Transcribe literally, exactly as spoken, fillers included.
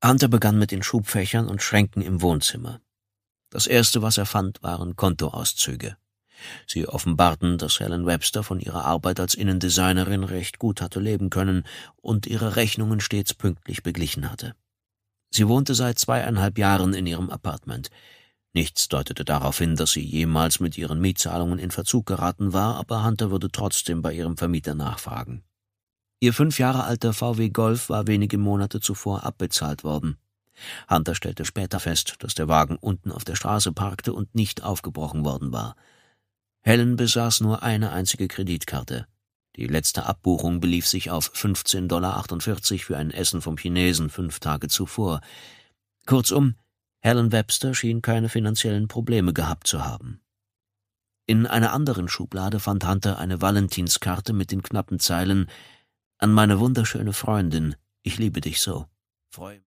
Hunter begann mit den Schubfächern und Schränken im Wohnzimmer. Das Erste, was er fand, waren Kontoauszüge. Sie offenbarten, dass Helen Webster von ihrer Arbeit als Innendesignerin recht gut hatte leben können und ihre Rechnungen stets pünktlich beglichen hatte. Sie wohnte seit zweieinhalb Jahren in ihrem Appartement. Nichts deutete darauf hin, dass sie jemals mit ihren Mietzahlungen in Verzug geraten war, aber Hunter würde trotzdem bei ihrem Vermieter nachfragen. Ihr fünf Jahre alter V W Golf war wenige Monate zuvor abbezahlt worden. Hunter stellte später fest, dass der Wagen unten auf der Straße parkte und nicht aufgebrochen worden war. Helen besaß nur eine einzige Kreditkarte. Die letzte Abbuchung belief sich auf fünfzehn Dollar achtundvierzig für ein Essen vom Chinesen fünf Tage zuvor. Kurzum, Helen Webster schien keine finanziellen Probleme gehabt zu haben. In einer anderen Schublade fand Hunter eine Valentinskarte mit den knappen Zeilen: »An meine wunderschöne Freundin, ich liebe dich so. Freu